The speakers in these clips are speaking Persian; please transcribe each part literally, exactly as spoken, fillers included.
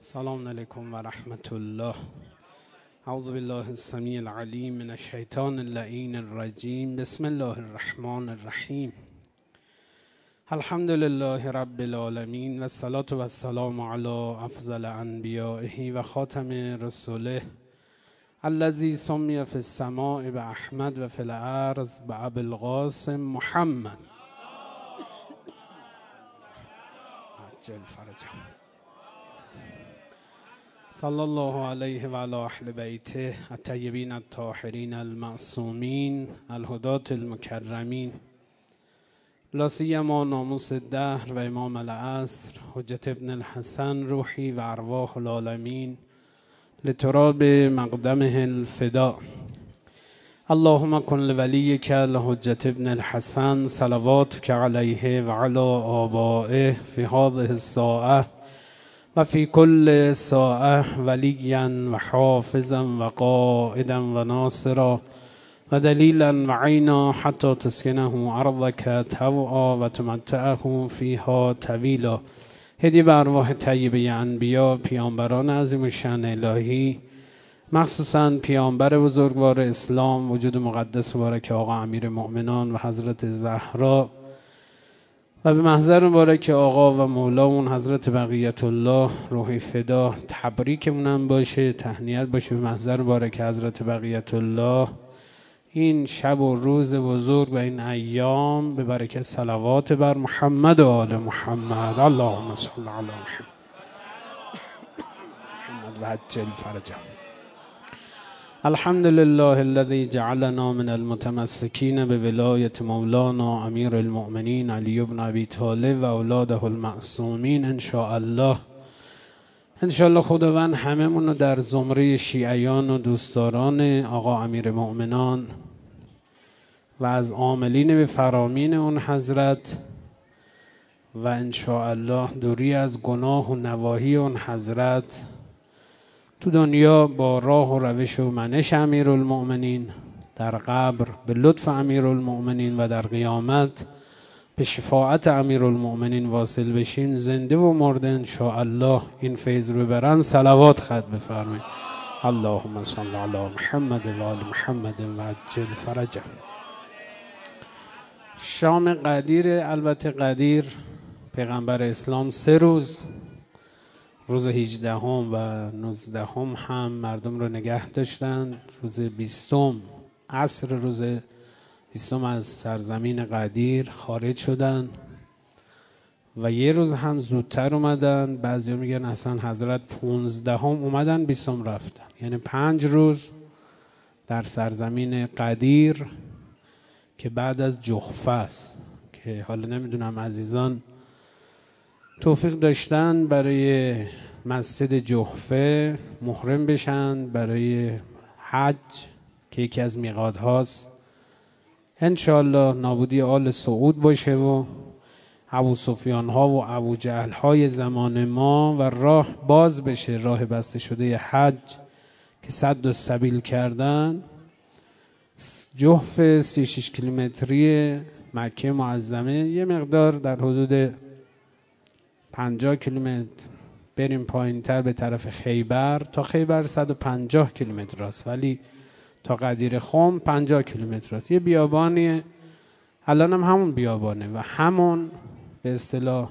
السلام علیکم و رحمت الله. اعوذ بالله السمیع العلیم من الشیطان اللعین الرجیم. بسم الله الرحمن الرحیم. الحمد لله رب العالمین و الصلاة و السلام علی افضل انبیائه و خاتم رسوله الذی سمی فی السماء باحمد و فی الارض بابی القاسم محمد عجل فرجه. صلی الله علیه و علی اهل بیته الطیبین الطاهرین المعصومین الهداة المکرمین، لا سیما ناموس الدهر و امام العصر حجت ابن الحسن روحی و ارواح العالمین لتراب مقدمه الفدا. اللهم کن لولیک الحجت ابن الحسن صلواتک علیه و علی آبائه فی هذه الساعه و فی کل ساعه ولیا و حافظا و قائدا و ناصرا و دلیلا و عینا حتی تسکنه ارضک طوعا و تمتعه فیها طویلا. هدیه به ارواح طیبه انبیا، پیامبران عظیم الشأن الهی، مخصوصا پیامبر بزرگوار اسلام وجود مقدس مبارک آقا امیر مؤمنان و حضرت زهرا، و به محضر مبارک آقا و مولامون حضرت بقیت الله روحی فدا تبریکمونم باشه، تهنیت باشه به محضر مبارک حضرت بقیت الله. این شب و روز بزرگ و این ایام به برکت صلوات بر محمد و آل محمد. اللهم صل علی محمد و عجل فرجه. الحمد لله الذي جعلنا من المتمسكين بولایت مولانا امیر المؤمنین علی بن ابی طالب و اولاده المعصومین. ان شاء الله ان شاء الله خداوند هممون رو در زمره شیعیان و دوستداران آقا امیر مؤمنان و از عاملین به فرامین اون حضرت و ان شاء الله دوری از گناه و نواهی اون حضرت تو دنیا با راه و روش و منش امیرالمؤمنین، در قبر به لطف امیرالمؤمنین و در قیامت به شفاعت امیرالمؤمنین واصل بشیم. زنده و مرده ان شاء الله این فیض رو ببرن. صلوات خط بفرمایید. اللهم صل علی محمد و آل محمد و عجل فرجه. شام قدیر، البته قدیر پیغمبر اسلام سه روز، روز هجدهم و نوزدهم هم مردم رو نگه داشتند. روز بیستم عصر روز بیستم از سرزمین قدیر خارج شدند و یه روز هم زودتر اومدن. بعضی میگن اصلا حضرت پونزدهم اومدن بیستم رفتن، یعنی پنج روز در سرزمین قدیر که بعد از جحفه است، که حالا نمیدونم عزیزان توفیق داشتن برای مسجد جحفه محرم بشن برای حج که یکی از میقات هاست. انشاءالله نابودی آل سعود باشه و ابو سفیان ها و ابو جهل های زمان ما و راه باز بشه، راه بسته شده حج که صد و سبیل کردن. جحفه سی و شش کیلومتری مکه معظمه، یه مقدار در حدود پنجاه کیلومتر بریم پایین تر به طرف خیبر. تا خیبر صد و پنجاه کیلومتر است، ولی تا قدیر خم پنجاه کیلومتر است. یه بیابانیه، الان هم همون بیابانه و همون به اصطلاح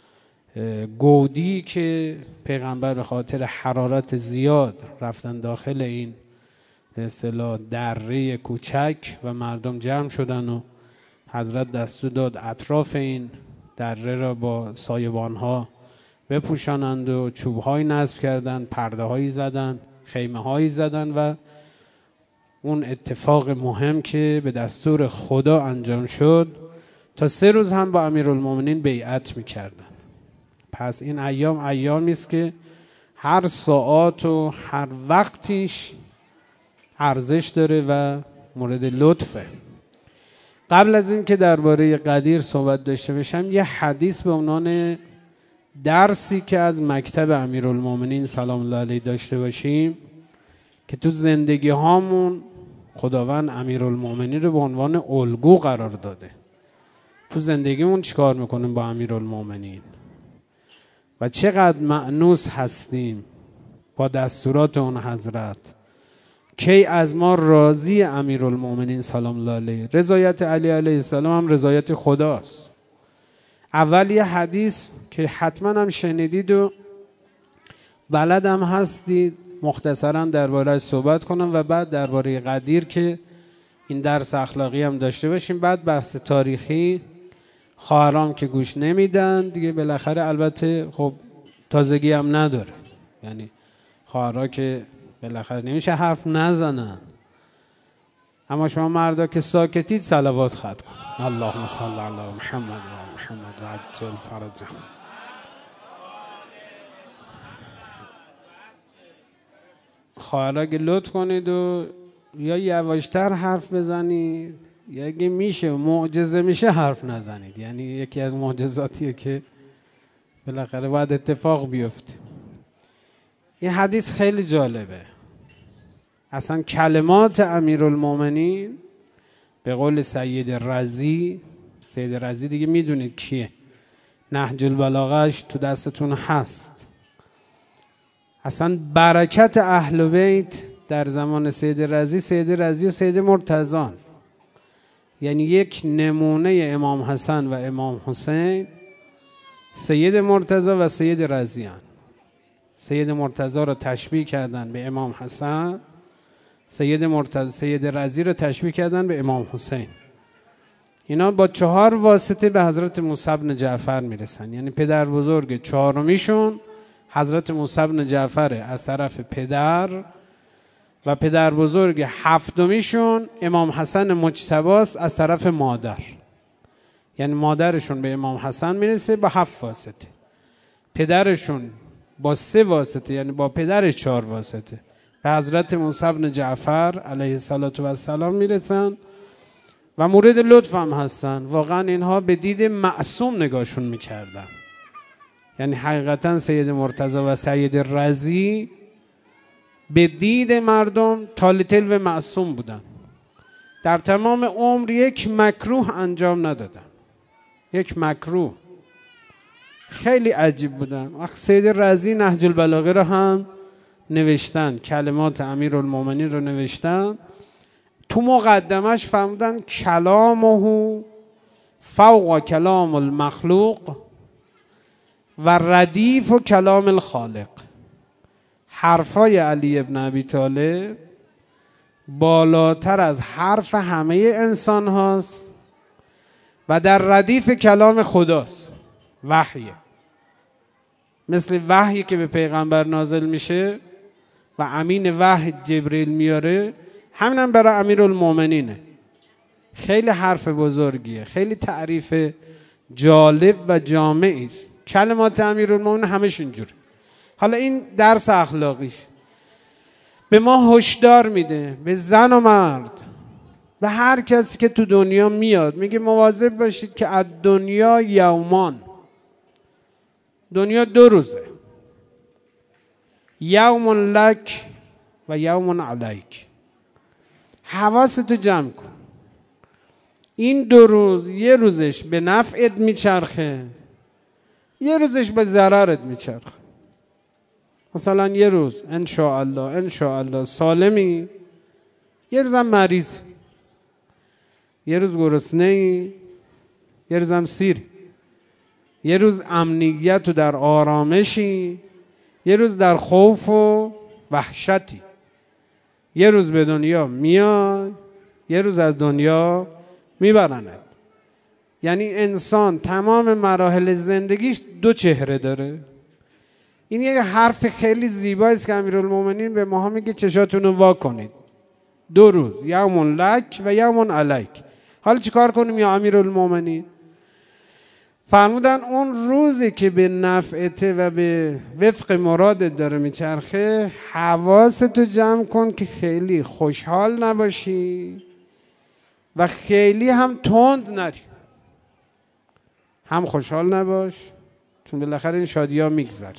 گودی که پیغمبر به خاطر حرارت زیاد رفتن داخل این به اصطلاح دره کوچک و مردم جمع شدن و حضرت دستور داد اطراف این دره را با سایبان ها بپوشانند و چوب های نصب کردند، پرده هایی زدن، خیمه هایی زدن و اون اتفاق مهم که به دستور خدا انجام شد تا سه روز هم با امیرالمومنین بیعت میکردن. پس این ایام ایامی است که هر ساعت و هر وقتیش ارزش داره و مورد لطفه. قبل از این که درباره قدیر صحبت داشته باشم، یه حدیث به عنوان درسی که از مکتب امیرالمومنین سلام الله علیه داشته باشیم که تو زندگی هامون خداوند امیرالمومنین رو به عنوان الگو قرار داده. تو زندگیمون چیکار میکنیم با امیرالمومنین و چقدر مأنوس هستیم با دستورات اون حضرت. کی از ما راضی امیرالمومنین سلام الله علیه. رضایت علی علیه السلام هم رضایت خداست. اول یه حدیث که حتما هم شنیدید و بلد هم هستید، مختصرا درباره صحبت کنم و بعد درباره قدیر که این درس اخلاقی هم داشته باشیم، بعد بحث تاریخی. خواهرام که گوش نمیدن دیگه بالاخره، البته خب تازگی هم نداره، یعنی خواهرها که بالاخره نمیشه حرف نزنن، اما شما مردا که ساکتید صلوات ختم کن. اللهم صل علی محمد و محمد و عجل فرجهم. خواهرها که لطف کنید و یا یواشتر حرف بزنید یا اگه میشه معجزه میشه حرف نزنید. یعنی یکی از معجزاتیه که بالاخره باید اتفاق بیفته. این حدیث خیلی جالبه. اصلا کلمات امیرالمومنین به قول سید رضی، سید رضی دیگه میدونید کیه، نهج البلاغهش تو دستتون هست. اصلا برکت اهل بیت در زمان سید رضی، سید رضی و سید مرتضان، یعنی یک نمونه امام حسن و امام حسین، سید مرتضی و سید رضی هستند. سید مرتضی رو تشبیه کردن به امام حسن، سید مرتضی سید رضی رو تشبیه کردن به امام حسین. اینا با چهار واسطه به حضرت موسی بن جعفر میرسن. یعنی پدر بزرگ چهارمیشون حضرت موسی بن جعفر از طرف پدر و پدر بزرگ هفتمیشون امام حسن مجتباست از طرف مادر. یعنی مادرشون به امام حسن میرسه با هفت واسطه، پدرشون با سه واسطه، یعنی با پدرش چهار واسطه به حضرت موسی بن جعفر علیه السلام میرسن و مورد لطف هم هستن. واقعا اینها به دید معصوم نگاهشون میکردن. یعنی حقیقتا سید مرتضی و سید رضی به دید مردم تالیتل و معصوم بودن. در تمام عمر یک مکروه انجام ندادن. یک مکروه. خیلی عجیب بودن. سید رضی نهج البلاغه رو هم نوشتن، کلمات امیرالمومنین رو نوشتن. تو مقدمش فرمودن کلامه فوق کلام المخلوق و ردیف و کلام الخالق. حرفای علی ابن ابی طالب بالاتر از حرف همه انسان هاست و در ردیف کلام خداست. وحیه، مثل وحیی که به پیغمبر نازل میشه و امین وحی جبریل میاره، همینم برای امیرالمومنینه. خیلی حرف بزرگیه، خیلی تعریف جالب و جامعی است. کلمات امیرالمومنین همش اینجوری. حالا این درس اخلاقیش به ما هشدار میده، به زن و مرد، به هر کسی که تو دنیا میاد، میگه مواظب باشید که از دنیا یومان، دنیا دو روزه، یوم لک و یوم علیک. حواستو جمع کن. این دو روز یه روزش به نفعت میچرخه، یه روزش به ضررت میچرخه. مثلا یه روز انشاءالله انشاءالله سالمی، یه روزم مریض، یه روز گرسنه‌ای، یه روزم سیر، یه روز امنیت و در آرامشی، یه روز در خوف و وحشتی. یه روز به دنیا میای، یه روز از دنیا میبرند. یعنی انسان تمام مراحل زندگیش دو چهره داره. این یک حرف خیلی زیبایی است که امیرالمومنین به ما میگه چشاتون رو وا کنید. دو روز، یوم لک و یوم علیک. حالا چیکار کنیم یا امیرالمومنین؟ فرمودن اون روزی که به نفعته و به وفق مرادت داره میچرخه، حواستو جمع کن که خیلی خوشحال نباشی و خیلی هم تند نری. هم خوشحال نباش چون بالاخره این شادی ها میگذره،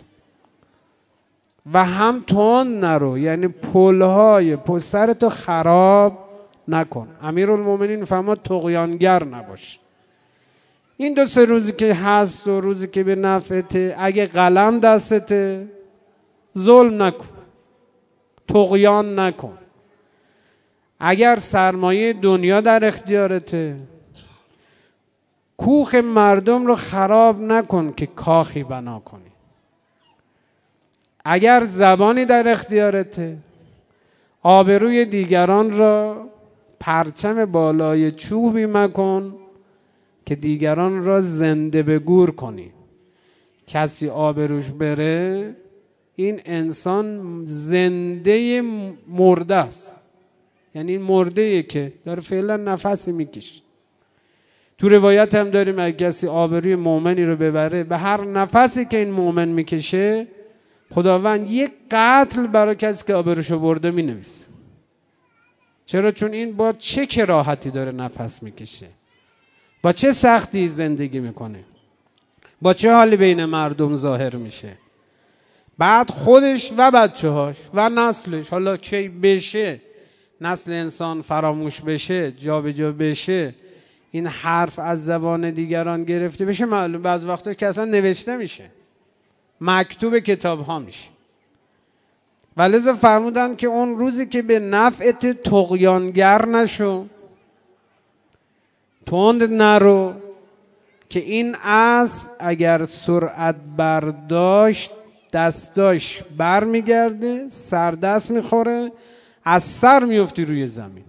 و هم تند نرو، یعنی پلهای پسرتو خراب نکن. امیرالمومنین فرمود طغیانگر نباش. این دو سه روزی که هست و روزی که به نفعته، اگه قلم دستته ظلم نکن، طغیان نکن. اگر سرمایه دنیا در اختیارته، کوخ مردم رو خراب نکن که کاخی بنا کنی. اگر زبانی در اختیارته، آبروی دیگران را پرچم بالای چوبی مکن که دیگران را زنده به گور کنی. کسی آبروش بره، این انسان زنده مرده است، یعنی مرده که داره فعلا نفسی میکشه. تو روایت هم داریم اگه کسی آبروی مؤمنی رو ببره، به هر نفسی که این مؤمن میکشه خداوند یک قتل برای کسی که آبروشو برده مینویسه. چرا؟ چون این با چه کراهتی داره نفس میکشه، با چه سختی زندگی میکنه، با چه حالی بین مردم ظاهر میشه. بعد خودش و بچه هاش و نسلش، حالا کی بشه نسل انسان فراموش بشه، جا به جا بشه، این حرف از زبان دیگران گرفته بشه، معلوم بعض وقتا که اصلا نوشته میشه، مکتوب کتاب ها میشه. ولذا فرمودن که اون روزی که به نفعت طغیانگر نشو، تند نرو، که این اسب اگر سرعت برداشت دستاش بر میگرده، سر دست میخوره، از سر میفتی روی زمین.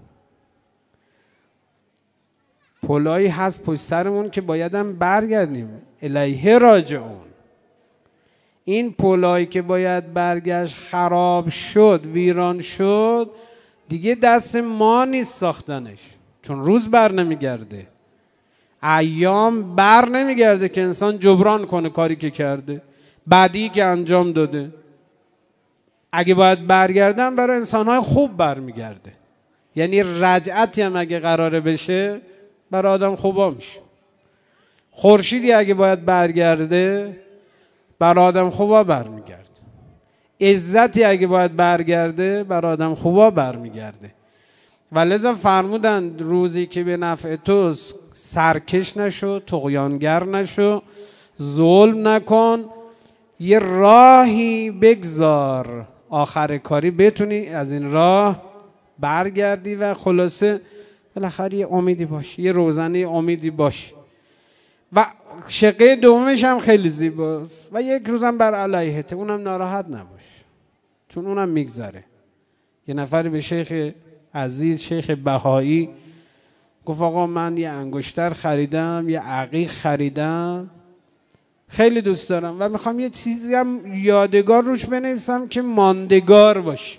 پلایی هست پشت سرمون که بایدم برگردیم، الیه راجعون. این پلایی که باید برگشت خراب شد، ویران شد، دیگه دست ما نیست ساختنش، چون روز بر نمیگرده، ایام بر نمیگرده که انسان جبران کنه کاری که کرده، بدی که انجام داده. اگه باید برگردن برای انسانهای خوب برمیگرده، یعنی رجعتی هم اگه قراره بشه برای آدم خوبا میشه. خورشیدی اگه باید برگرده برای آدم خوبا برمیگرده. عزتی اگه باید برگرده برای آدم خوبا برمیگرده. ولذا فرمودند روزی که به نفع توست سرکش نشو، طغیانگر نشو، ظلم نکن، یه راهی بگذار آخر کاری بتونی از این راه برگردی و خلاصه بالاخره یه امیدی باش، یه روزنه امیدی باش. و شقه دومش هم خیلی زیباست و یک روزم بر علیهته، اونم ناراحت نباش چون اونم میگذره. یه نفری به شیخ عزیز شیخ بهایی گفت آقا من یه انگشتر خریدم، یه عقیق خریدم، خیلی دوست دارم و میخوام یه چیزی هم یادگار روش بنویسم که ماندگار باشه،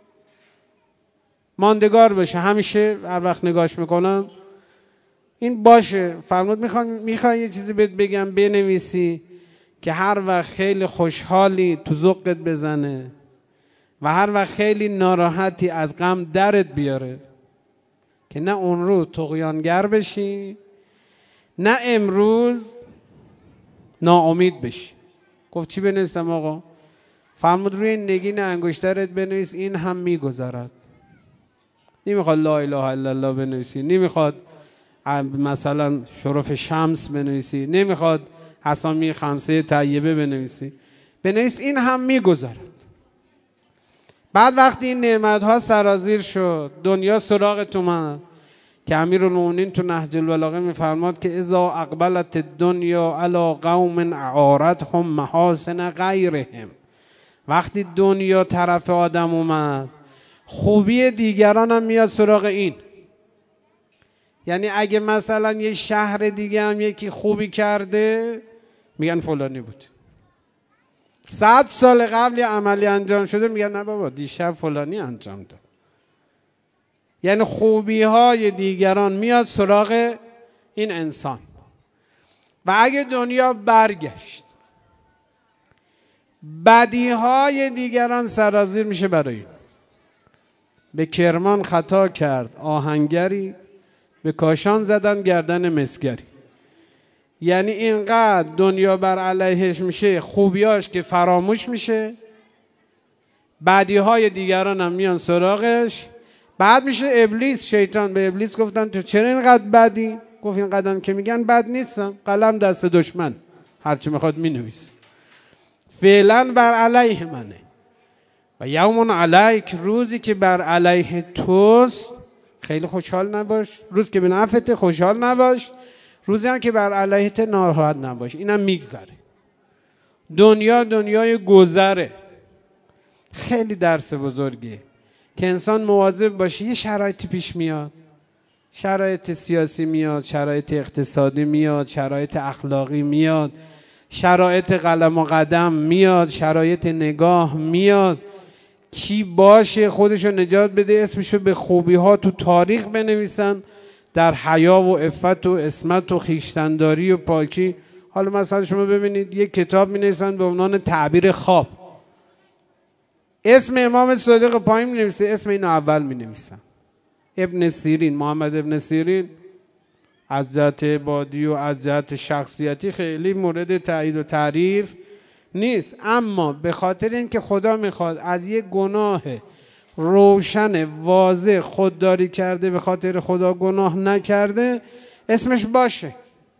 ماندگار باشه، همیشه هر وقت نگاش میکنم این باشه. فرمود میخوام میخوای یه چیزی بهت بگم بنویسی که هر وقت خیلی خوشحالی تو ذوقت بزنه و هر وقت خیلی ناراحتی از غم درت بیاره، که نه اون روز طغیانگر بشی نه امروز ناامید بشی. گفت چی بنویسم آقا؟ فرمود روی نگین انگشترت بنویس این هم میگذرد. نمیخواد لا اله الا الله بنویسی، نمیخواد مثلا شرف شمس بنویسی، نمیخواد اسامی خمسه طیبه بنویسی، بنویس این هم میگذرد. بعد وقتی این نعمت ها سرازیر شد، دنیا سراغت اومد، که امیرالمومنین تو نهج البلاغه میفرماد که اذا اقبلت الدنیا علی قوم اعارتهم محاسن غیرهم، وقتی دنیا طرف آدم اومد خوبی دیگران هم میاد سراغ این. یعنی اگه مثلا یه شهر دیگه هم یکی خوبی کرده میگن فلانی بود، صد سال قبل یه عملی انجام شده میگن نه بابا دیشب فلانی انجام داد. یعنی خوبی های دیگران میاد سراغ این انسان. و اگه دنیا برگشت بدی های دیگران سرازیر میشه برای این. به کرمان خطا کرد آهنگری، به کاشان زدن گردن مسگری. یعنی اینقدر دنیا بر علیهش میشه، خوبیاش که فراموش میشه، بدی های دیگران هم میان سراغش. بعد میشه ابلیس، شیطان. به ابلیس گفتن تو چرا اینقدر بدی؟ گفت این قدم که میگن بد نیستم، قلم دست دشمن، هرچی میخواد مینویس، فعلا بر علیه منه. و یوم علیک، روزی که بر علیه توست خیلی خوشحال نباش، روز که به نفعت خوشحال نباش، روزی هم که بر علیهت ناراحت نباش. اینم میگذره. دنیا دنیای گذره. خیلی درس بزرگیه که انسان مواظب باشه. یه شرایطی پیش میاد، شرایط سیاسی میاد، شرایط اقتصادی میاد، شرایط اخلاقی میاد، شرایط قلم و قدم میاد، شرایط نگاه میاد. کی باشه خودشو نجات بده، اسمشو به خوبی ها تو تاریخ بنویسن، در حیا و عفت و عصمت و خویشتنداری و پاکی. حالا مثلا شما ببینید یک کتاب می نویسن به عنوان تعبیر خواب، اسم امام صادق پایین می نویسه، اسم اینو اول می نویسن. ابن سیرین، محمد ابن سیرین از جهت عبادی و از جهت شخصیتی خیلی مورد تایید و تعریف نیست، اما به خاطر اینکه خدا میخواد از یک گناه روشن واضح خودداری کرده، به خاطر خدا گناه نکرده، اسمش باشه.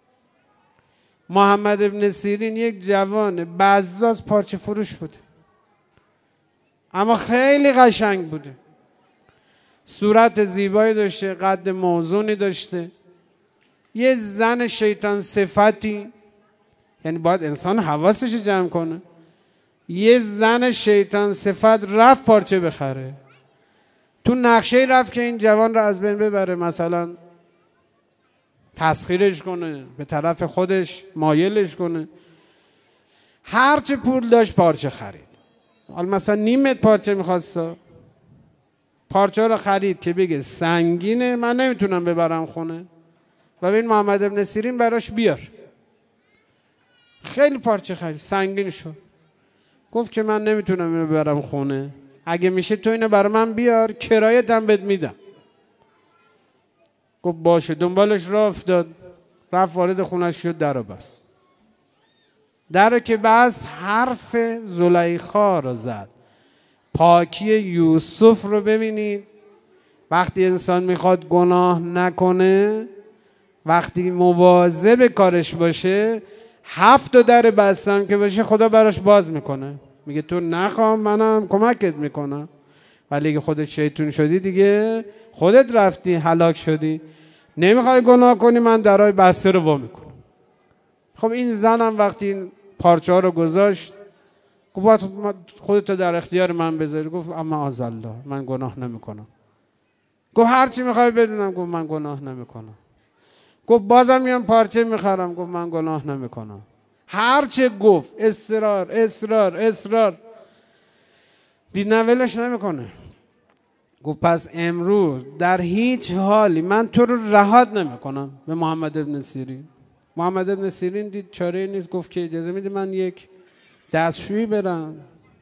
محمد ابن سیرین یک جوان بزاز پارچه فروش بوده، اما خیلی قشنگ بوده، صورت زیبایی داشته، قد موزونی داشته، یه زن شیطان صفتی، یعنی باید انسان حواسش جمع کنه. یه زن شیطان صفت رفت پارچه بخره، تو نقشه رفت که این جوان را از بین ببره، مثلا تسخیرش کنه، به طرف خودش مایلش کنه. هرچه پول داشت پارچه خرید. حالا مثلا نیمت پارچه میخواست، پارچه رو خرید که بگه سنگینه، من نمیتونم ببرم خونه، و این محمد ابن سیرین براش بیار. خیلی پارچه خرید، سنگین شد، گفت که من نمیتونم اینو ببرم خونه، اگه میشه تو اینو برای من بیار، کرایتم بهت میدم. گفت باشه. دنبالش راه افتاد، رفت وارد خونش شد، در رو بست. در رو که بس حرف زلیخا رو زد. پاکی یوسف رو ببینید. وقتی انسان میخواد گناه نکنه، وقتی مواظب کارش باشه، هفت در بستم که باشه خدا براش باز میکنه، میگه تو نخوام منم کمکت میکنم. ولی اگه خودت شیطون شدی دیگه خودت رفتی هلاک شدی، نمیخوای گناه کنی، من درای بسته رو وا میکنم. خب این زنم وقتی این پارچه ها رو گذاشت، گفت خودت در اختیار من بذاری. گفت اما آزالله، من گناه نمیکنم. گفت هرچی میخوای بدونم. گفت من گناه نمیکنم. گفت بازم میام پارچه میخرم. گفت من گناه نمیکنم. هرچه گفت، اصرار اصرار اصرار، دید نولش نمیکنه. گفت پس امروز در هیچ حالی من تو رو رهات نمیکنم. به محمد ابن سیرین. محمد ابن سیرین دید چاره نیست، گفت که اجازه میده من یک دستشویی برم،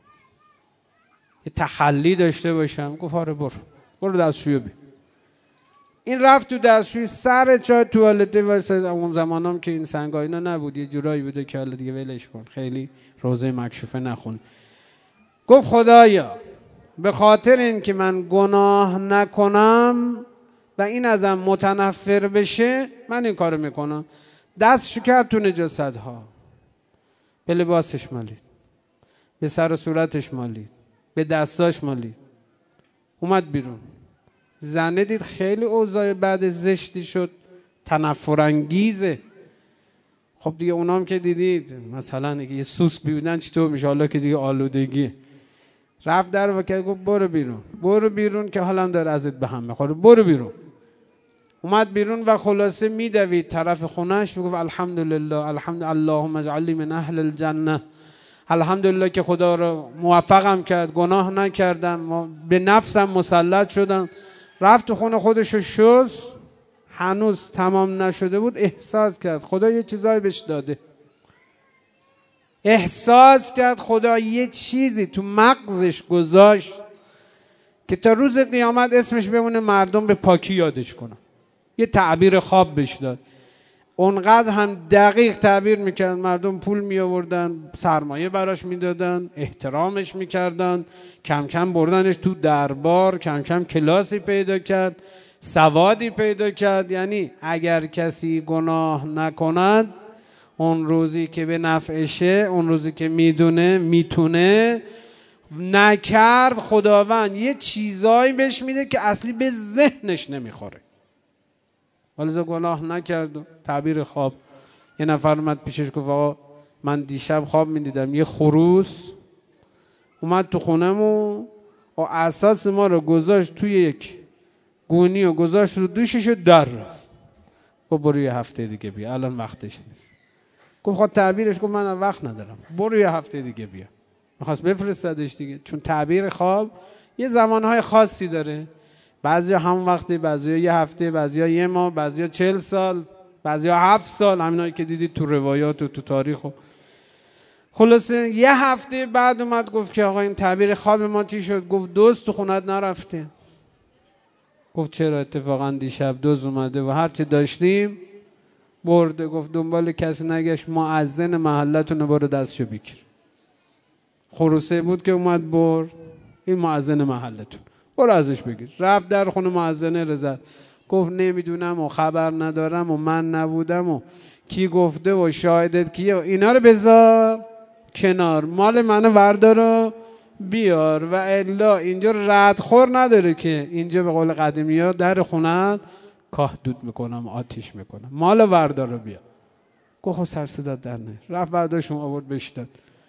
یه تخلی داشته باشم. گفت آره برو برو دستشویی بی. این رفت تو دستشویی، سر چای توالته واسه اون زمانام که این سنگا اینا نبود، یه جورایی بوده که حالا دیگه ولش کن، خیلی روزه مکشوفه نخون. گفت خدایا به خاطر این که من گناه نکنم و این ازم متنفر بشه، من این کارو میکنم. دستشو کرد تو نجاست ها، به لباسش مالید، به سر و صورتش مالید، به دستاش مالید، اومد بیرون. زنه دید خیلی اوضاع بعد زشتی شد، تنفرانگیزه. خب دیگه اونام که دیدید مثلا یه سوسک بیبودن چطور میشه، حالا که دیگه آلودگی. رفت در و کرد، گفت برو بیرون برو بیرون که حالم داره ازت به هم میخوره، برو بیرون. اومد بیرون و خلاصه میدوید طرف خونهش، میگفت الحمدلله الحمد اللهم اجعلنی من اهل الجنه، الحمدلله که خدا رو موفقم کرد، گناه نکردم، به نفسم مسلط شدم. رفت تو خونه خودشو شست، هنوز تمام نشده بود، احساس کرد خدا یه چیزایی بهش داده. احساس کرد خدا یه چیزی تو مغزش گذاشت که تا روز قیامت اسمش بمونه، مردم به پاکی یادش کنن. یه تعبیر خواب بهش داد. اونقدر هم دقیق تعبیر میکرد، مردم پول می آوردن، سرمایه براش میدادن، احترامش میکردن، کم کم بردنش تو دربار، کم کم کلاسی پیدا کرد، سوادی پیدا کرد. یعنی اگر کسی گناه نکند، اون روزی که به نفعشه، اون روزی که میدونه میتونه نکرد، خداوند یه چیزایی بهش میده که اصلی به ذهنش نمیخوره. ولی گناه نکرد. تعبیر خواب، یه نفر اومد پیشش گفت آقا من دیشب خواب میدیدم یه خروس اومد تو خونم و اساس ما رو گذاشت توی یک گونی و گذاشت رو دوشش و در رفت. گفت برو یه هفته دیگه بیا، الان وقتش نیست. گفت خود تعبیرش گفت من وقت ندارم، برو یه هفته دیگه بیا. میخواست بفرستادش دیگه، چون تعبیر خواب یه زمانهای خاصی داره. بعضیا هم وقتی، بعضیا یه هفته، بعضیا یه ماه، بعضیا چهل سال، بعضیا هفت سال، همینایی که دیدید تو روایات و تو تاریخ. و خلاصه یه هفته بعد اومد گفت که آقا این تعبیر خواب ما چی شد؟ گفت دوست تو خونت نرفته. گفت چرا؟ اتفاقا دیشب دوز اومده و هرچی داشتیم برده. گفت دنبال کسی نگشت، مؤذن محلتون برو دستشو بگیر. خروسه بود که اومد برد، این مؤذن محلتون برو ازش بگیر. رفت در خونه مؤذنه رضا، گفت نمیدونم و خبر ندارم و من نبودم و کی گفته و شاهدت کیه و اینا رو بذار کنار، مال منو وردار بیار. و الا اینجا ردخور نداره که اینجا به قول قدیمی ها در خونه کاه دود میکنم، آتیش میکنم، مال وردار رو بیار. گفت خب سر صدا در نه. رفت برداشون آورد بهش داد.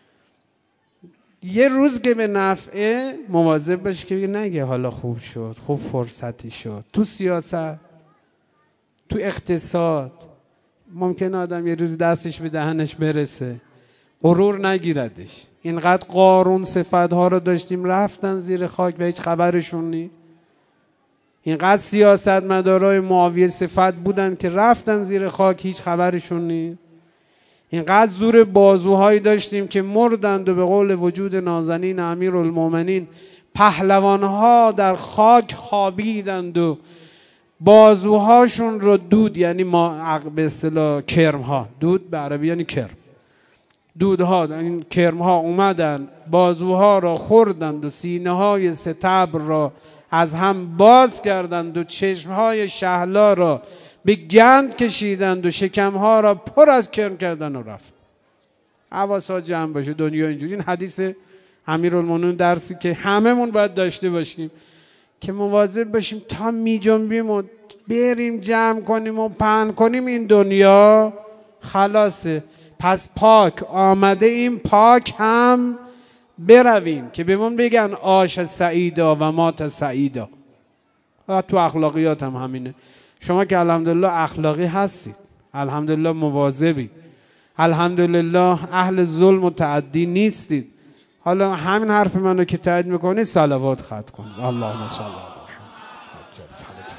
یه روز که به نفعه مواظب باش که نگه حالا خوب شد، خوب فرصتی شد. تو سیاست، تو اقتصاد ممکن آدم یه روز دستش به دهنش برسه، غرور نگیردش. اینقدر قارون صفتها رو داشتیم رفتن زیر خاک و هیچ خبرشون نی. اینقدر سیاستمدارای معاویه صفت بودن که رفتن زیر خاک، هیچ خبرشون نی. اینقدر زور بازوهایی داشتیم که مردند و به قول وجود نازنین امیرالمومنین پهلوانها در خاک خوابیدند و بازوهاشون رو دود، یعنی ما به اصطلاح کرمها، دود به عربی یعنی کرم، دودها، این کرمها اومدن بازوها را خوردند و سینه های ستبر را از هم باز کردند و چشمهای شهلا را به گند کشیدند و شکمها را پر از کرم کردند و رفت. حواسا جمع باشه، دنیا اینجوری. این حدیث امیرالمومنین درسی که هممون باید داشته باشیم که مواظب باشیم تا می جنبیم و بریم جمع کنیم و پهن کنیم این دنیا خلاصه. پس پاک آمده این پاک هم برویم که بهمون بگن عاش سعیدا و مات سعیدا. تو اخلاقیات هم همینه. شما که الحمدلله اخلاقی هستید، الحمدلله مواظبید، الحمدلله اهل ظلم و تعدی نیستید، حالا همین حرف منو که تایید میکنید صلوات ختم کنید. اللهم صل علی محمد.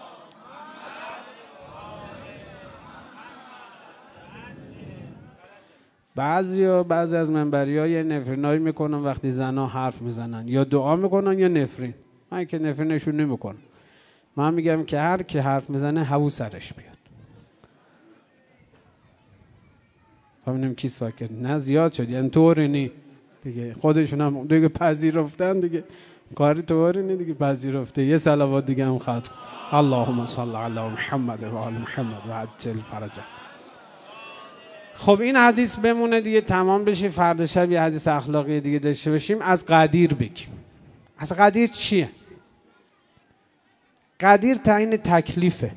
بعضیا بعضی از منبری‌ها یه نفرینایی میکنن وقتی زنا حرف میزنن، یا دعا میکنن یا نفرین. من که نفرینشون نمیکنم. من میگم که هر کی حرف میزنه هوو سرش بیاد. ببینیم کی ساکت. نه زیاد شد، یعنی طوری نی دیگه، خودشون هم دیگه پذیرفتن دیگه، کاری طوری نی دیگه، پذیرفته. یه صلوات دیگه هم ختم. اللهم صل علی محمد و آل محمد و عجل فرجه. خب این حدیث بمونه دیگه، تمام بشه. فردا شب یه حدیث اخلاقی دیگه داشته باشیم. از قدیر بگیم. از قدیر چیه؟ قدیر تعیین تکلیفه.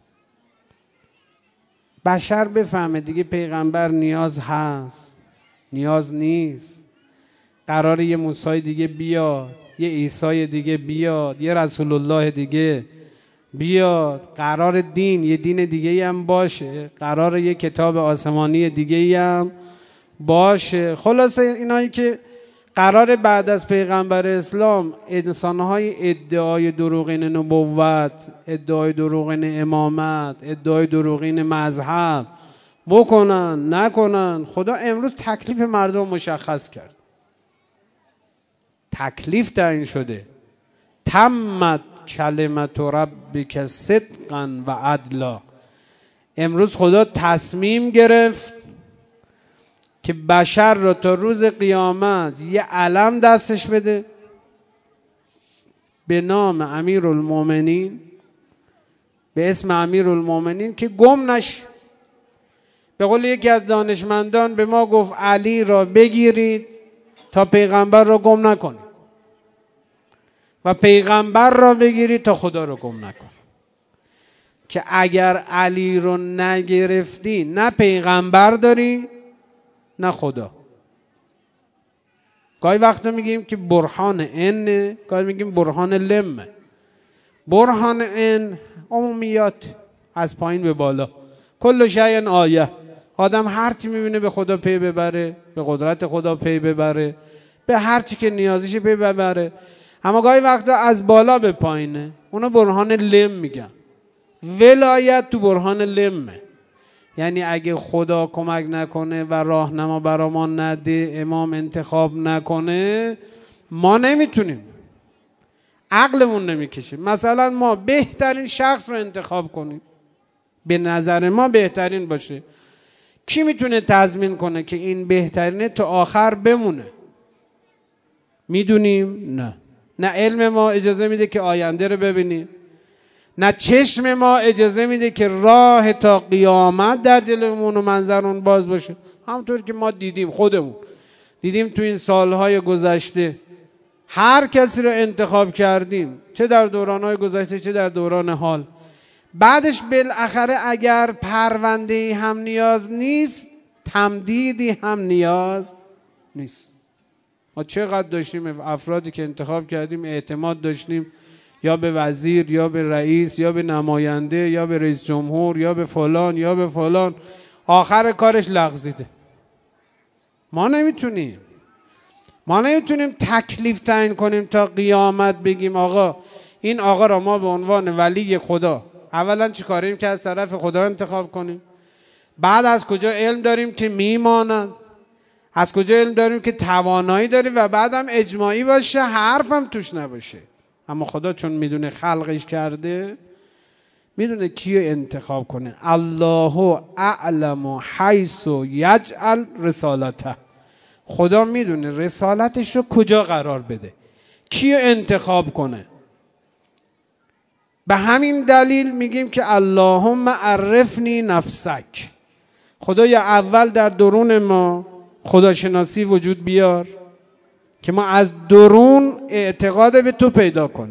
بشر بفهمه دیگه پیغمبر نیاز هست، نیاز نیست، قراره یه موسی دیگه بیاد، یه عیسی دیگه بیاد، یه رسول الله دیگه بیاد، قرار دین یه دین دیگه هم باشه، قرار یه کتاب آسمانی دیگه هم باشه. خلاصه اینایی که قرار بعد از پیغمبر اسلام انسانهای ادعای دروغین نبوت، ادعای دروغین امامت، ادعای دروغین مذهب بکنن نکنن، خدا امروز تکلیف مردم مشخص کرد. تکلیف تعیین شده. تمت کلمت ربک صدقا و عدلا. امروز خدا تصمیم گرفت که بشر را تا روز قیامت یه علم دستش بده به نام امیرالمومنین، به اسم امیرالمومنین، که گم نشه. به قول یکی از دانشمندان به ما گفت علی را بگیرید تا پیغمبر را گم نکنید و پیغمبر را بگیرید تا خدا را گم نکنید. که اگر علی رو نگرفتی نه پیغمبر داری نه خدا. گاهی وقتا میگیم که برهان ان، گاهی میگیم برهان لم. برهان ان عمومیات از پایین به بالا، کل شیء آیه. آدم هرچی میبینه به خدا پی ببره، به قدرت خدا پی ببره، به هرچی که نیازیشه پی ببره. اما گاهی وقتا از بالا به پایینه، اونا برهان لم میگن. ولایت تو برهان لمه، یعنی اگه خدا کمک نکنه و راهنما برا ما نده، امام انتخاب نکنه، ما نمیتونیم، عقلمون نمیکشه. مثلا ما بهترین شخص رو انتخاب کنیم، به نظر ما بهترین باشه، کی میتونه تضمین کنه که این بهترینه تا آخر بمونه؟ میدونیم؟ نه. نه علم ما اجازه میده که آینده رو ببینیم، نه چشم ما اجازه میده که راه تا قیامت در جلومون و منظرون باز باشه. همونطور که ما دیدیم، خودمون دیدیم تو این سالهای گذشته، هر کسی رو انتخاب کردیم، چه در دورانهای گذشته چه در دوران حال، بعدش بالاخره اگر پرونده هم نیاز نیست، تمدیدی هم نیاز نیست. ما چقدر داشتیم افرادی که انتخاب کردیم اعتماد داشتیم، یا به وزیر یا به رئیس یا به نماینده یا به رئیس جمهور یا به فلان یا به فلان، آخر کارش لغزیده. ما نمیتونیم ما نمیتونیم تکلیف تعیین کنیم تا قیامت بگیم آقا این آقا را ما به عنوان ولی خدا اولا چی کاریم که از طرف خدا انتخاب کنیم، بعد از کجا علم داریم که میماند، از کجا علم داریم که توانایی داریم، و بعدم اجماعی باشه، حرفم توش نباشه. اما خدا چون میدونه خلقش کرده، میدونه کیو انتخاب کنه. الله اعلم حیث یجعل رسالته. خدا میدونه رسالتش رو کجا قرار بده، کیو انتخاب کنه. به همین دلیل میگیم که اللهم عرفنی نفسک. خدایا اول در درون ما خداشناسی وجود بیار که ما از درون اعتقاد به تو پیدا کنیم،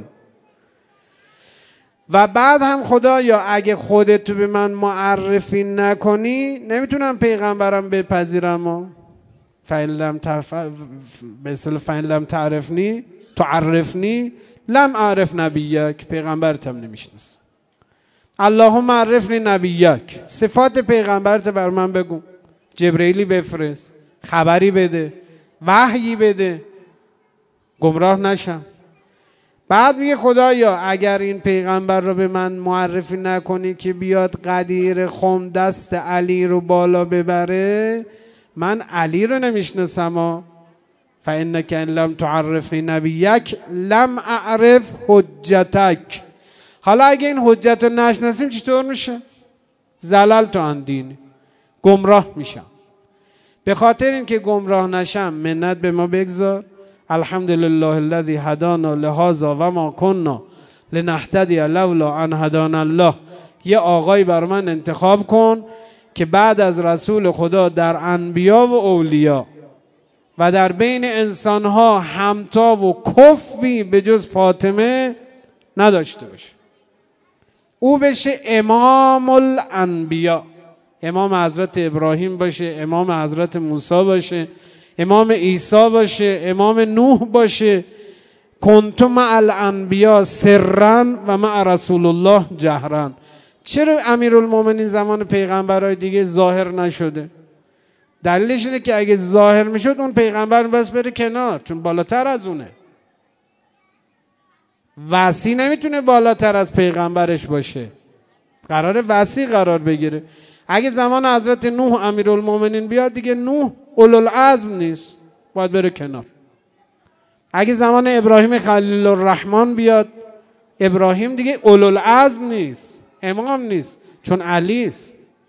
و بعد هم خدایا اگه خودت تو به من معرفی نکنی نمیتونم پیغمبرم بپذیرم. فإن لم تف... به اصطلاح فإن لم تعرفنی تعرفنی لم اعرف نبیک. پیغمبرتم نمیشناسم. اللهم عرفنی نبیک. صفات پیغمبرت بر من بگو، جبرئیلی بفرست، خبری بده، وحیی بده، گمراه نشم. بعد میگه خدایا اگر این پیغمبر رو به من معرفی نکنی که بیاد قدیر خم دست علی رو بالا ببره، من علی رو نمیشناسم. فإنک ان لم تعرفنی نبیک لم اعرف حجتک. حالا اگه این حجت رو نشناسیم چطور میشه؟ زللت عن دینی، گمراه میشم. به خاطر اینکه گمراه نشم منت به ما بگذار. الحمدلله الذی هدانا لهذا و ما کنا لنهتدی لولا ان هدانا الله. یه آقای بر من انتخاب کن که بعد از رسول خدا در انبیا و اولیا و در بین انسانها همتا و کفی به جز فاطمه نداشته باشه. او بشه امام الانبیا، امام حضرت ابراهیم باشه، امام حضرت موسی باشه، امام عیسی باشه، امام نوح باشه. کنت مع الانبیا سرا و مع رسول الله جهرا. چرا امیرالمومنین زمان پیغمبرای دیگه ظاهر نشده؟ دلیلش اینه که اگه ظاهر میشد اون پیغمبر بس بره کنار، چون بالاتر از اونه. وصی نمیتونه بالاتر از پیغمبرش باشه، قراره وصی قرار بگیره. اگه زمان حضرت نوح امیرالمومنین بیاد دیگه نوح اولوالعزم نیست، باید بره کنار. اگه زمان ابراهیم خلیل الرحمن بیاد، ابراهیم دیگه اولوالعزم نیست، امام نیست، چون علی است.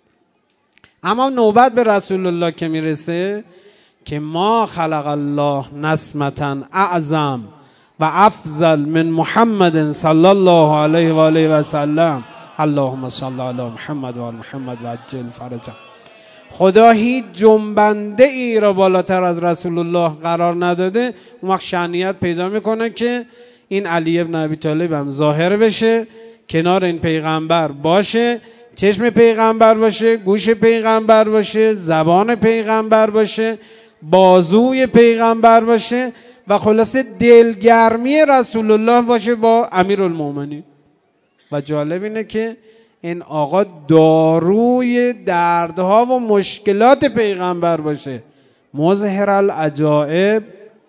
اما نوبت به رسول الله که میرسه که ما خلق الله نسمة اعظم و افضل من محمد صلی الله علیه و آله و سلم، اللهم صل علی محمد و آل محمد و عجل فرجه. خدا هیچ جنبنده ای را بالاتر از رسول الله قرار نداده. اون وقت شأنیت پیدا میکنه که این علی ابن ابی طالب هم ظاهر بشه، کنار این پیغمبر باشه، چشم پیغمبر باشه، گوش پیغمبر باشه، زبان پیغمبر باشه، بازوی پیغمبر باشه و خلاصه دلگرمی رسول الله باشه با امیرالمومنین. و جالب اینه که این آقا داروی دردها و مشکلات پیغمبر باشه. مظهر العجائب،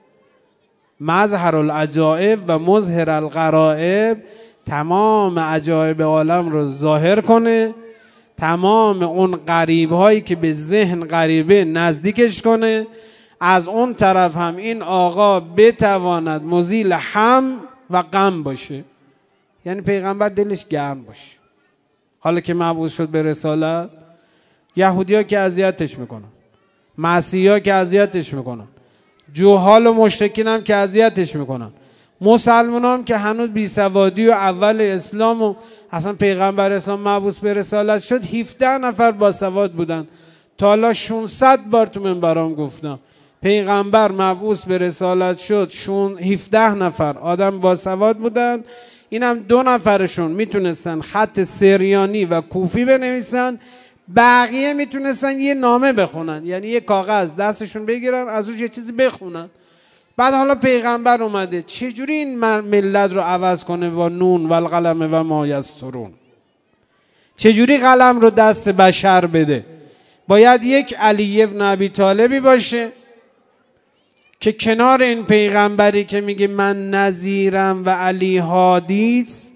مظهر العجائب و مظهر الغرائب، تمام عجایب عالم رو ظاهر کنه، تمام اون غریب هایی که به ذهن غریبه نزدیکش کنه. از اون طرف هم این آقا بتواند مزیل هم و غم باشه، یعنی پیغمبر دلش گرم باشه. حالا که مبعوث شد به رسالت، یهودی ها که اذیتش میکنن، مسیحی ها که اذیتش میکنن، جوحال و مشرکین هم که اذیتش میکنن، مسلمان هم که هنوز بی سوادی و اول اسلام و اصلا پیغمبر اسلام مبعوث به رسالت شد هفده نفر با سواد بودن. تا حالا ششصد بار تو منبرام گفتم پیغمبر مبعوث به رسالت شد شون هفده نفر آدم با سواد بودن. اینم دو نفرشون میتونستن خط سریانی و کوفی بنویسن، بقیه میتونستن یه نامه بخونن، یعنی یه کاغذ دستشون بگیرن از روش یه چیزی بخونن. بعد حالا پیغمبر اومده چجوری این ملت رو عوض کنه با نون و القلم و ما یسطرون؟ چجوری قلم رو دست بشر بده؟ باید یک علی ابن ابی طالبی باشه که کنار این پیغمبری که میگه من نذیرم و علی هادیست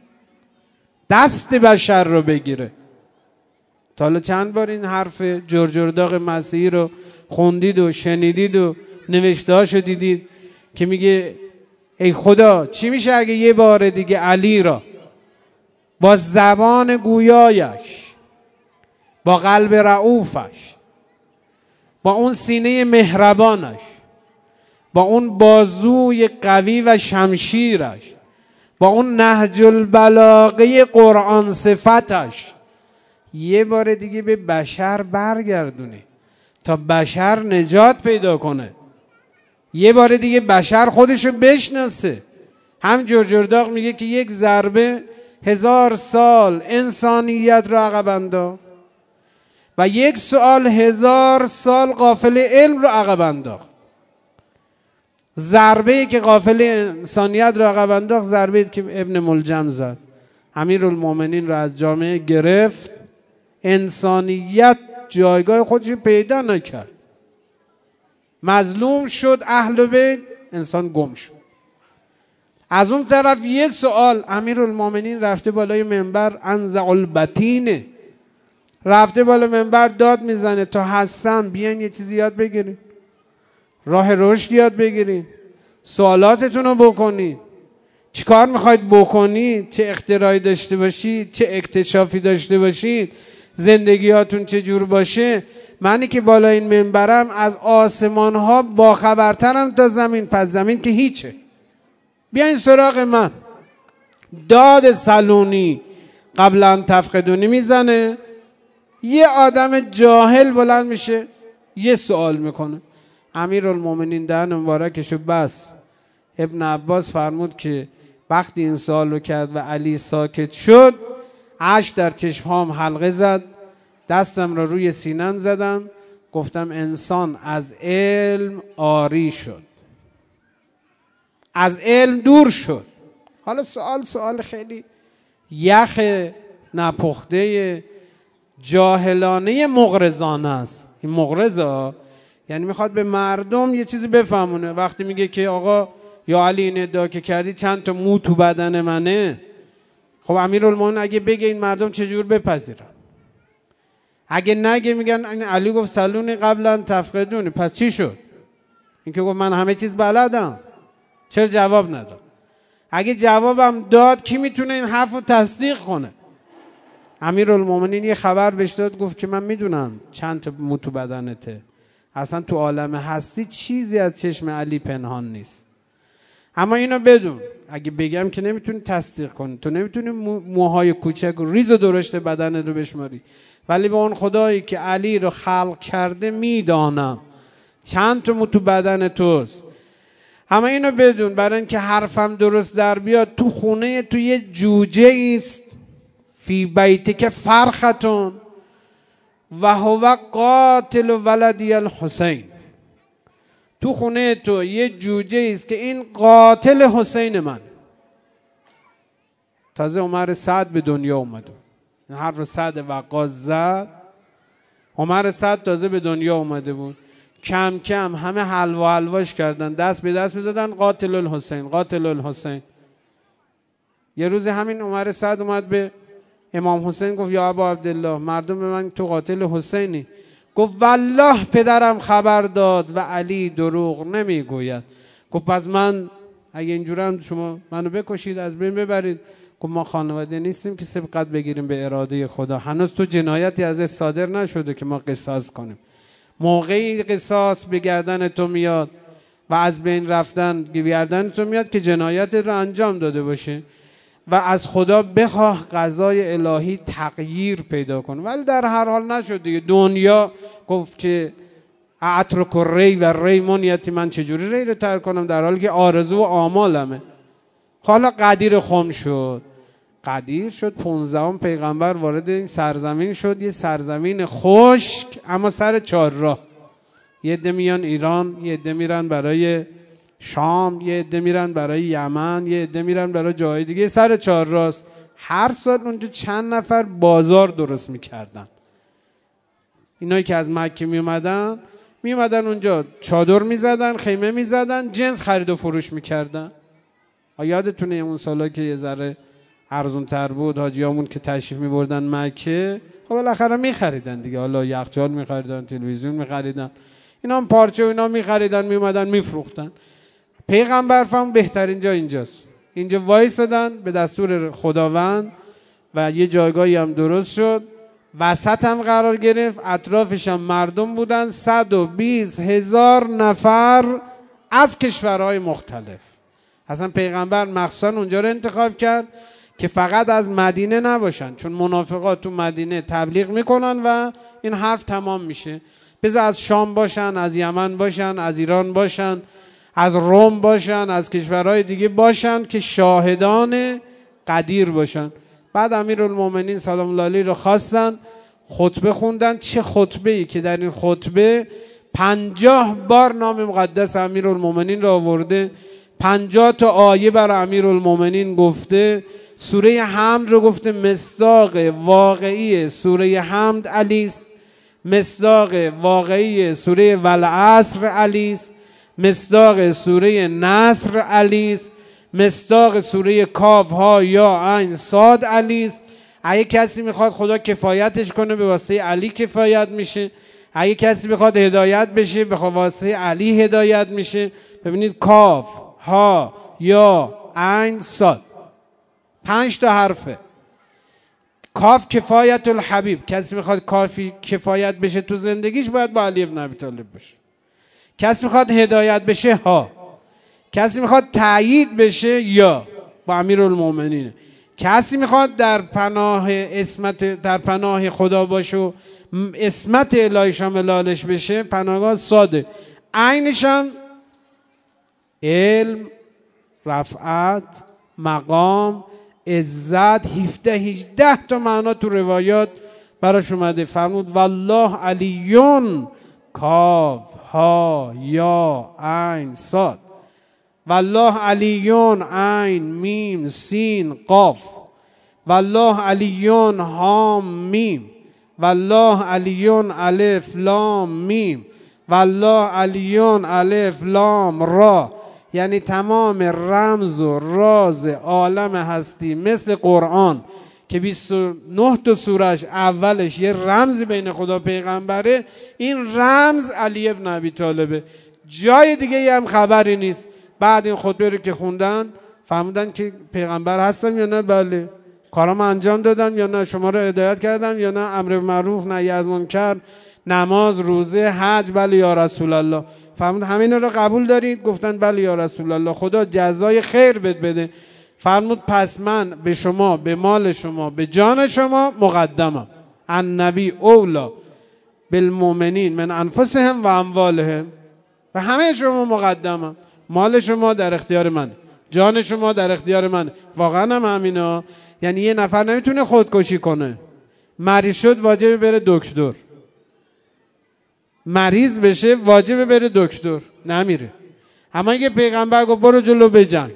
دست بشر رو بگیره. تا حالا چند بار این حرف جرجرداغ مسیحی رو خوندید و شنیدید و نوشتهاشو دیدید که میگه ای خدا چی میشه اگه یه بار دیگه علی را با زبان گویایش، با قلب رعوفش، با اون سینه مهربانش، با اون بازوی قوی و شمشیرش، با اون نهج البلاغه قرآن صفتش یه بار دیگه به بشر برگردونه تا بشر نجات پیدا کنه، یه بار دیگه بشر خودشو بشناسه. هم جرجرداغ میگه که یک ضربه هزار سال انسانیت رو عقب انداخت و یک سوال هزار سال غافل علم رو عقب انداخت. ضربه‌ای که غافل انسانیت رو عقب انداخت ضربه‌ای که ابن ملجم زد، امیرالمومنین رو از جامعه گرفت، انسانیت جایگاه خودش پیدا نکرد، مظلوم شد اهل بیت، انسان گم شد. از اون طرف یه سوال، امیرالمومنین رفته بالای منبر انزع البطینه، رفته بالا منبر داد میزنه تا هستم بیاین یه چیزی یاد بگیرین، راه رشد یاد بگیرین، سوالاتتون رو بکنید، چی کار میخواید بکنید، چه اختراعی داشته باشید، چه اکتشافی داشته باشید، زندگیاتون چه جور باشه. منی که بالا این منبرم از آسمان ها باخبرترم تا زمین، پس زمین که هیچه. بیاین سراغ من. داد سلونی قبل ان تفقدونی میزنه، یه آدم جاهل بلند میشه یه سوال میکنه. امیرالمومنین دهن مبارکشو بس. ابن عباس فرمود که وقتی این سوال رو کرد و علی ساکت شد، اشک در چشمام حلقه زد، دستم را روی سینم زدم، گفتم انسان از علم عاری شد، از علم دور شد. حالا سوال سوال خیلی یخ نپخته جاهلانه مغرضانه است. این مغرضه یعنی میخواد به مردم یه چیزی بفهمونه. وقتی میگه که آقا یا علی این ادعا که کردی چند تا مو تو بدن منه، خب امیرالمومنین اگه بگه این مردم چجور بپذیرن؟ اگه نگه میگن علی گفت سلونی قبلا تفقدونی، پس چی شد؟ این که گفت من همه چیز بلدم، چرا جواب نداد؟ اگه جوابم داد کی میتونه این حرف رو تصدیق کنه؟ امیرالمومنین یه خبر بهش داد، گفت که من میدونم چند تا مو تو بدنته، اصلا تو عالم هستی چیزی از چشم علی پنهان نیست، اما اینو بدون اگه بگم که نمیتونی تصدیق کنی، تو نمیتونی موهای کوچک و ریز و درشت بدن رو بشماری، ولی به اون خدایی که علی رو خلق کرده میدانم چند تا مو تو بدن توست. اما اینو بدون برای اینکه حرفم درست در بیاد، تو خونه تو یه جوجه است، فی بیتی که فرختون و هو قاتل ولدی الحسین، تو خونه تو یه جوجه است که این قاتل حسین من. تازه عمر سعد به دنیا اومده، این حرف سعد وقاص زد، عمر سعد تازه به دنیا اومده بود، کم کم همه حلوا حلواش کردن، دست به دست می‌زدن قاتل الحسین قاتل الحسین. یه روز همین عمر سعد اومد به امام حسین گفت یا ابا عبدالله، مردم به من تو قاتل حسینی. گفت والله پدرم خبر داد و علی دروغ نمیگوید. گفت پس من اگه اینجورم شما منو بکشید، از بین ببرید. گفت ما خانواده نیستیم که سبقت بگیریم به اراده خدا، هنوز تو جنایتی ازش صادر نشده که ما قصاص کنیم. موقعی قصاص به گردن تو میاد و از بین رفتن به گردن تو میاد که جنایت رو انجام داده باشه و از خدا بخواه قضای الهی تغییر پیدا کنه، ولی در هر حال نشد دیگه. دنیا گفت که اترک ری و ری منیتی، من چجوری ری رو ترک کنم در حالی که آرزو و آمالمه. حالا قدیر خم شد، قدیر شد پونزدهم پیغمبر وارد این سرزمین شد، یه سرزمین خشک اما سر چهار راه. یه عده میان ایران، یه عده میرن برای شام، یه عده میرن برای یمن، یه عده میرن برای جای دیگه، سر چهار راست. هر سال اونجا چند نفر بازار درست میکردن. اینایی که از مکه میومدن میومدن اونجا چادر میزدن، خیمه میزدن، جنس خرید و فروش میکردن. یادتونه اون سالا که یه ذره ارزون تر بود، حاجیامون که تشریف میبردن مکه، خب بالاخره میخریدن دیگه، حالا یخچال میخریدن، تلویزیون میخریدن، اینا هم پارچه و اینا میخریدن، میومدن میفروختن. پیغمبر فرمود بهترین جا اینجاست. اینجا وایسادن به دستور خداوند و یه جایگاهی هم درست شد، وسط هم قرار گرفت، اطرافش هم مردم بودن، صد و بیست هزار نفر از کشورهای مختلف. اصلا پیغمبر مخصوصا اونجا رو انتخاب کرد که فقط از مدینه نباشن، چون منافقات تو مدینه تبلیغ میکنن و این حرف تمام میشه. بذار از شام باشن، از یمن باشن، از ایران باشن، از روم باشن، از کشورهای دیگه باشن که شاهدان قدیر باشن. بعد امیرالمومنین سلام الله علیه رو خواستن، خطبه خوندن. چه خطبه ای که در این خطبه پنجاه بار نام مقدس امیرالمومنین را آورده، پنجاه تا آیه بر امیرالمومنین گفته. سوره حمد رو گفته مصداق واقعی سوره حمد علی است، مصداق واقعی سوره والعصر علی است، مصداق سوره نصر علی است، مصداق سوره کاف ها یا عین صاد علی است. اگه کسی میخواد خدا کفایتش کنه به واسطه علی کفایت میشه، اگه کسی بخواد هدایت بشه به واسطه علی هدایت میشه. ببینید کاف ها یا عین صاد پنج تا حرفه. کاف کفایت الحبیب، کسی میخواد کافی کفایت بشه تو زندگیش باید با علی ابن ابی طالب بشه. کسی میخواد هدایت بشه ها، کسی میخواد تأیید بشه یا با امیرالمومنین، کسی میخواد در پناه اسمت در پناه خدا باشه و اسمت الهی شاملالش بشه پناهگاه ساده. عینشم علم، رفعت، مقام، عزت، هفده هجده تا معنا تو روایات براش اومده. فرمود والله علیون کاف ها یا عین صاد، والله علیون عین میم سین قاف، والله علیون هام میم، والله علیون الف لام میم، والله علیون الف لام را. یعنی تمام رمز و راز عالم هستی مثل قرآن که بیست و نه تا سورش اولش یه رمز بین خدا پیغمبره، این رمز علی ابن ابی طالبه، جای دیگه هم خبری نیست. بعد این خطبه رو که خوندن فهمیدن که پیغمبر هستن یا نه؟ بله. کارام انجام دادم یا نه؟ شما رو هدایت کردم یا نه؟ امر معروف نهی از منکر، نماز، روزه، حج. بله یا رسول الله. فرمود همین رو قبول دارید؟ گفتن بله یا رسول الله. خدا جزای خیر بد بده. فرمود پس من به شما، به مال شما، به جان شما مقدمم. النبی اولا بالمؤمنین من انفسهم و اموالهم. و همه شما مقدمم. مال شما در اختیار من، جان شما در اختیار من. واقعا هم همینا. یعنی یه نفر نمیتونه خودکشی کنه. مریض شد واجبه بره دکتر. مریض بشه واجبه بره دکتر، نمیره. اما اگه پیغمبر گفت برو جلو بجنگ،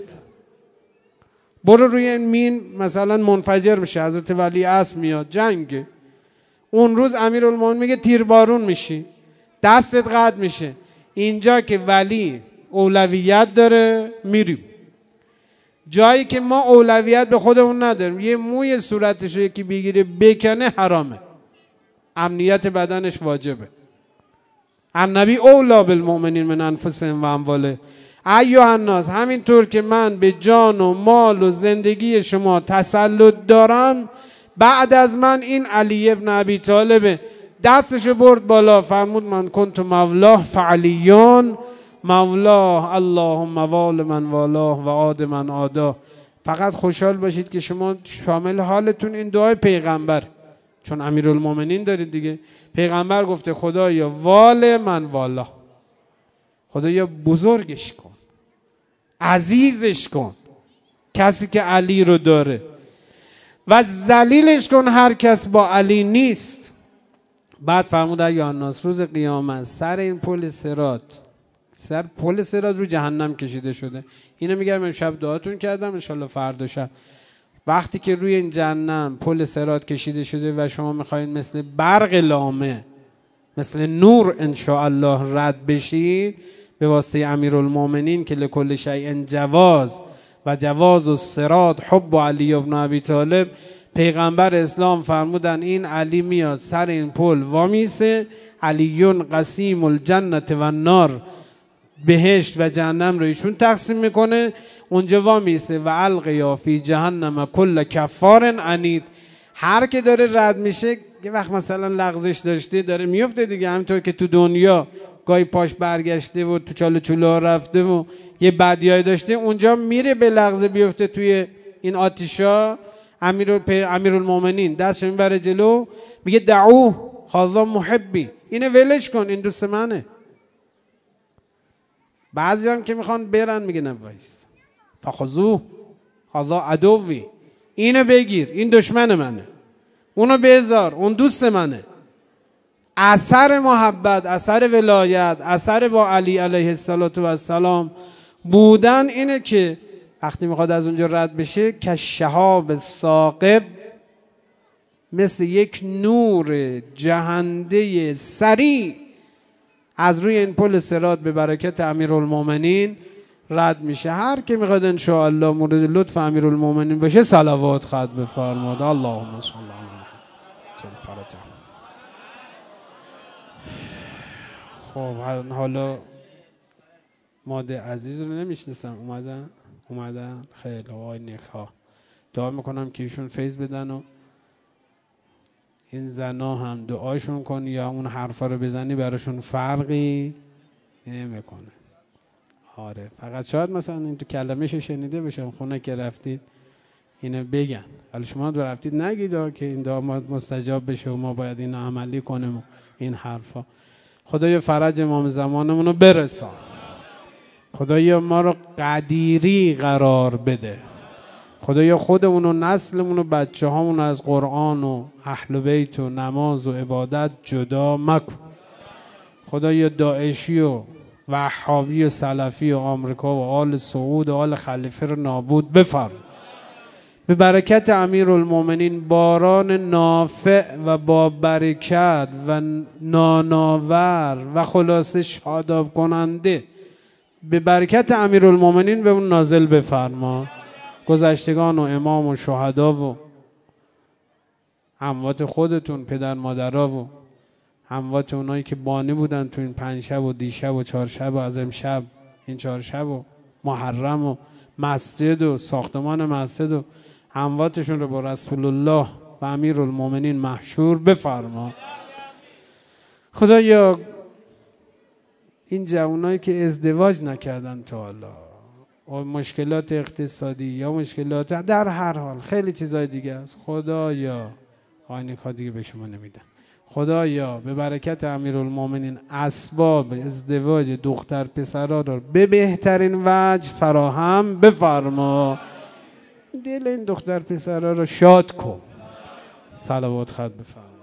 برو روی این مین مثلا منفجر میشه، حضرت ولی عصر میاد جنگ، اون روز امیرالمومنین میگه تیربارون میشی، دستت قطع میشه. اینجا که ولی اولویت داره میریم. جایی که ما اولویت به خودمون نداریم، یه موی صورتش رو یکی بگیره بکنه حرامه، امنیت بدنش واجبه. النبی اولا بالمؤمنین من انفسهم و اموالهم. ایها الناس، همینطور که من به جان و مال و زندگی شما تسلط دارم، بعد از من این علی ابن ابی طالب دستشو برد بالا، فرمود من کنت مولاه فعلیون مولاه اللهم وال من والاه و عاد من عادا. فقط خوشحال باشید که شما شامل حالتون این دعای پیغمبر، چون امیرالمومنین دارید دیگه. پیغمبر گفته خدایا وال من والا، خدایا بزرگش کن، عزیزش کن کسی که علی رو داره، و ذلیلش کن هر کس با علی نیست. بعد فرمود ایها الناس، روز قیامت سر این پل صراط، سر پل صراط رو جهنم کشیده شده. اینو میگم امشب دعاتون کردم، انشالله فردا شب وقتی که روی این جهنم پل صراط کشیده شده و شما میخواین مثل برق لامع، مثل نور انشاءالله رد بشید به واسطه امیرالمومنین که لکل شیء جواز و جواز الصراط حب علی ابن ابی طالب. پیغمبر اسلام فرمودن این علی میاد سر این پل وامیسه، علیون قسیم الجنة و النار، بهشت و جهنم رو ایشون تقسیم میکنه. اونجا وامیسه و القیا فی جهنم کل کفار عنید. هر که داره رد میشه یه وقت مثلا لغزش داشته داره میفته دیگه، همینطور که تو دنیا گاهی پاش برگشته و تو چاله چوله ها رفته و یه بدیای داشته، اونجا میره به لغزه بیفته توی این آتیشا. امیرالمومنین دستش میبره جلو میگه دعوه هذا محبی، اینو ولش کن، این دوست منه. بعضی هم که میخوان برن میگه نوایس فخذوه هذا عدوی، اینو بگیر این دشمن منه، اونو بذار اون دوست منه. اثر محبت، اثر ولایت، اثر با علی علیه السلام بودن اینه که وقتی میخواد از اونجا رد بشه که شهاب ثاقب، مثل یک نور جهنده سریع از روی این پل صراط به برکت امیرالمومنین رد میشه. هر که میخواد انشاءالله مورد لطف امیرالمومنین باشه صلوات خط بفرماد. اللهم صل علی محمد. خب حالا ماده عزیز رو نمیشناسم، اومدن اومدن خیلی آقای نکها، دعا میکنم که ایشون فیض بدن و این زنا هم دعاشون کن یا اون حرفا رو بزنی براشون فرقی نمیکنه. آره فقط شاید مثلا این تو کلمش شنیده بشم خونه که رفتید اینو بگن، ولی شما دو رفتید نگید که این دعا مستجاب بشه و ما باید اینو عملی کنیم و این حرفا. خدایا فرج امام زمانمون رو برسان، خدایا ما رو قدیری قرار بده، خدایا خودمون و نسلمون و بچه هامون از قرآن و اهل بیت و نماز و عبادت جدا مکن. خدایا داعشی و وهابی و سلفی و آمریکا و آل سعود و آل خلیفه رو نابود بفرما. به برکت امیرالمومنین باران نافع و با برکت و ناناور و خلاصه شاداب کننده به برکت امیرالمومنین به اون نازل بفرما. گذشتگان و امام و شهدا و اموات خودتون، پدر مادرها و اموات اونایی که بانی بودن تو این پنج شب و دیشب و چهار شب و از امشب این چهار شب و محرم و مسجد و ساختمان مسجد و امواتشون رو با رسول الله و امیرالمومنین محشور بفرما. خدایا این جوانایی که ازدواج نکردن تا حالا، مشکلات اقتصادی یا مشکلات در هر حال خیلی چیزای دیگه است، خدایا آینه ها دیگه به شما نمیدن، خدایا به برکت امیرالمومنین اسباب ازدواج دختر پسرا رو به بهترین وجه فراهم بفرما. دل این دختر پسرا رو شاد کن. صلوات خط بفرما.